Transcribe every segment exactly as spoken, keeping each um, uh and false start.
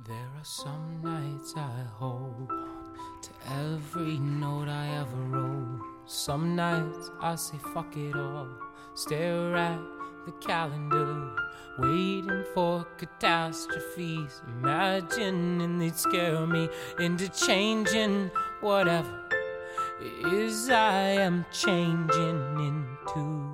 There are some nights I hold on to every note I ever wrote. Some nights I say fuck it all, stare at the calendar, waiting for catastrophes, imagining they'd scare me into changing whatever it is I am changing into.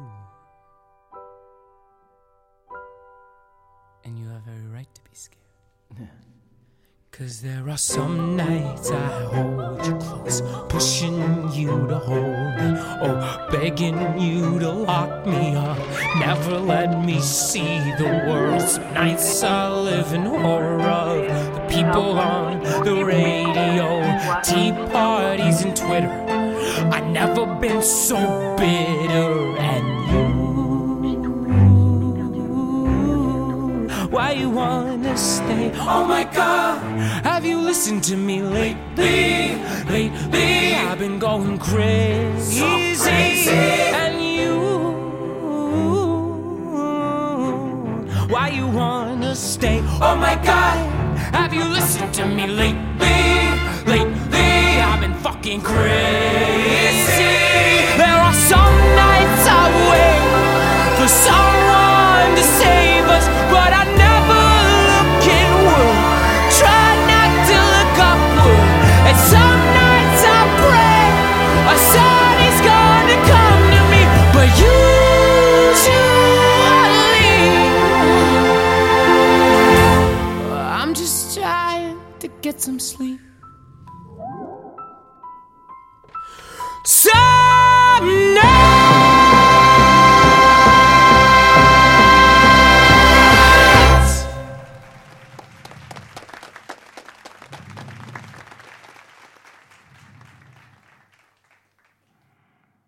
And you have every right to be scared. Cause there are some nights I hold you close, pushing you to hold me, oh, begging you to lock me up, never let me see the world. Some nights I live in horror of the people on the radio, tea parties and Twitter. I've never been so bitter. And why you wanna stay? Oh my God, have you listened to me lately? Lately, I've been going crazy, so crazy. And you, why you wanna stay? Oh my God, have you listened to me lately? Lately, I've been fucking crazy. There are some nights I wait for someone to save us, but I never look inward, try not to look upward. And some nights I pray a sun is gonna come to me, but usually I'm just trying to get some sleep. So